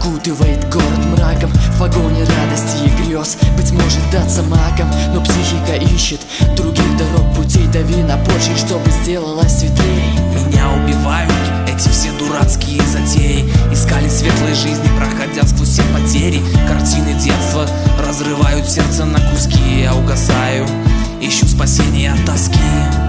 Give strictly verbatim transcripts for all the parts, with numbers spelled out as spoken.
окутывает город мраком, в погоне радости и грез. Быть может, даться маком, но психика ищет других дорог, путей. Дави на почве, чтобы сделалось светлей. Меня убивают эти все дурацкие затеи. Искали светлой жизни, проходя сквозь все потери. Картины детства разрывают сердце на куски. Я угасаю, ищу спасения от тоски.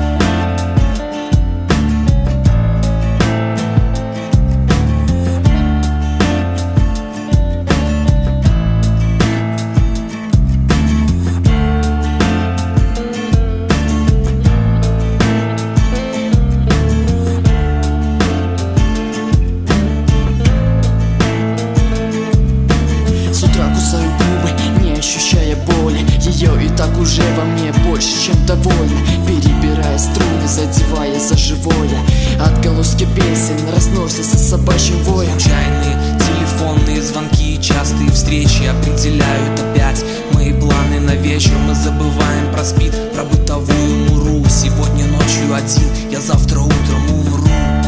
Кусаю губы, не ощущая боли. Ее и так уже во мне больше, чем довольна. Перебирая струны, задевая за живое. Отголоски песен разносятся собачьим воем. Случайные телефонные звонки и частые встречи определяют опять мои планы на вечер. Мы забываем про спид, про бытовую муру. Сегодня ночью один, я завтра утром умру.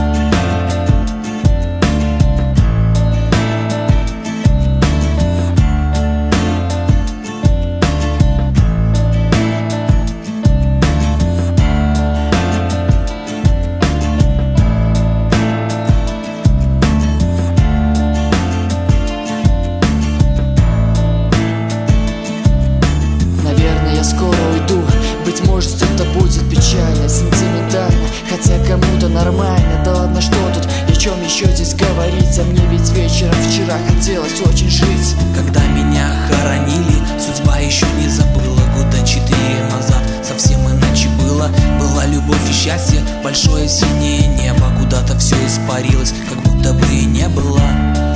Я скоро уйду, быть может, это будет печально, сентиментально, хотя кому-то нормально. Да ладно, что тут, о чем еще здесь говорить? А мне ведь вечером вчера хотелось очень жить. Когда меня хоронили, судьба еще не забыла. Года четыре назад совсем иначе было. Была любовь и счастье, большое синее небо. Куда-то все испарилось, как будто бы и не было.